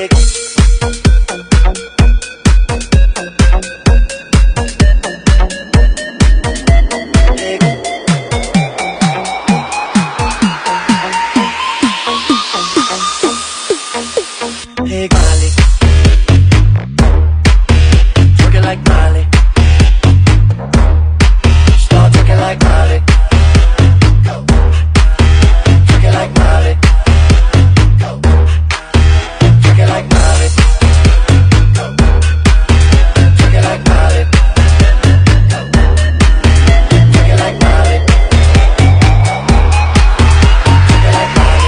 Hey, Molly, twerking like Molly. Start twerking like Molly. Twerking like Molly. Twerking like Molly. Twerking like Molly. Twerking like Molly. Twerking like Molly.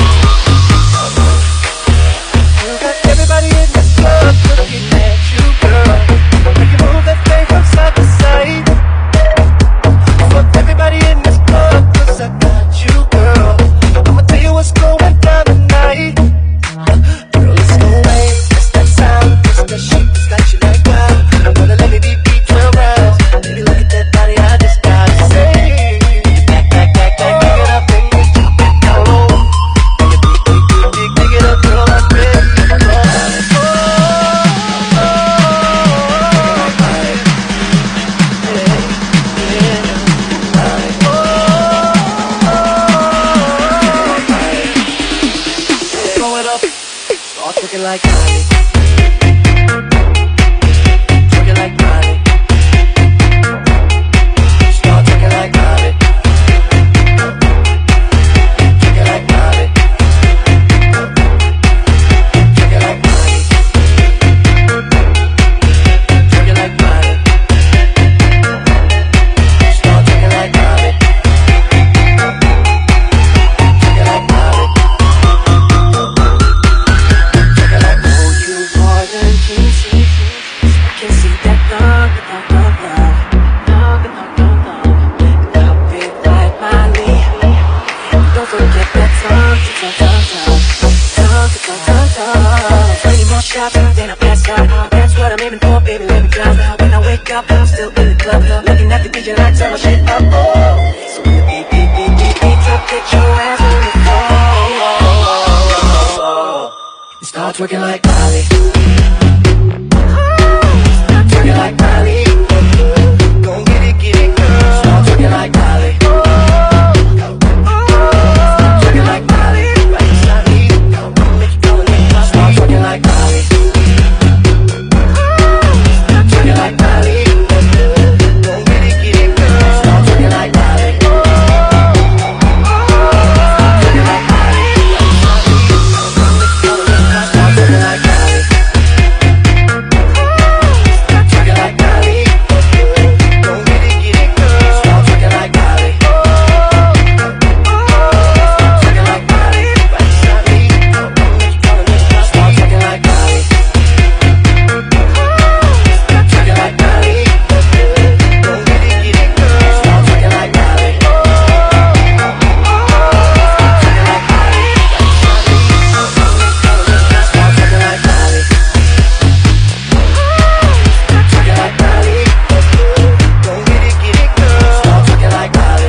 You got everybody in the club looking at you, girl. Make you move that thing from side to side. Fuck everybody in this club, 'cause I got you, girl. I'ma tell you what's going down tonight. Girl, it's no way, it's that sound, it's that shit that's got you like wow. I'm gonna let me beat 12 rounds. Baby, look at that body, I just gotta say. Back, back, back, back, pick it up and you drop it down low. Pick it up, girl, I'm ready. Start twerking like Molly. Twerking like Molly. Start twerking like Molly. Twerking like Molly. Twerking like Molly. Twerking like Molly. Start twerking like Molly. Twerking like Molly. Then I pass out. That's what I'm aiming for, baby, let me drive out. When I wake up, I'm still in the club, looking at the DJ like turn my shit up, oh. So when the beat, beat, beat, beat, beat up, get your ass on the floor. You start twerking like Molly. Twerking like Molly. Gon' get it, girl. Start twerking like Molly. Twerking like Molly. Right beside me. Make you go and make my start twerking like Molly. Twerking like Molly. Gon' get it, girl. Start twerking like Molly. Twerking like Molly. Start twerking like Molly. Twerking like Molly. Gon' get it, girl. Start twerking like Molly. Twerking like Molly. Right beside me. Make you go and make my start twerking like Molly. Twerking like Molly. Gon' get it, girl. Start twerking like Molly. Twerking like Molly. Start twerking like Molly. Twerking like Molly. Gon' get it, girl. Start twerking like Molly.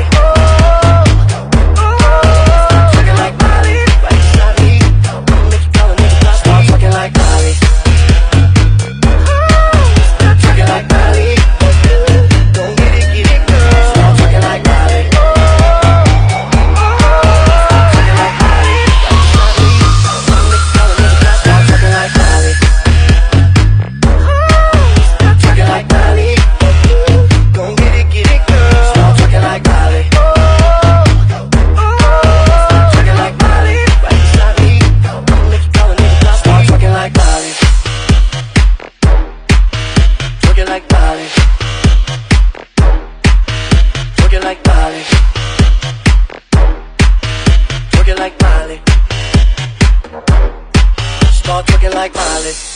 Twerking like Molly. Right beside me. Make you go and make my start twerking like Molly. Twerking like Molly. Gon' get it, girl. Start twerking like Molly. Twerking like Molly. Right beside me. Make you go and make my start twerking like Molly. Twerking like Molly. Gon' get it, girl. Start twerking like Molly. Twerking like Molly. Right beside me. Make you go and make my start twerking like Molly. Twerking like Molly. Twerking like Molly. Twerking like Molly. Start twerking like Molly.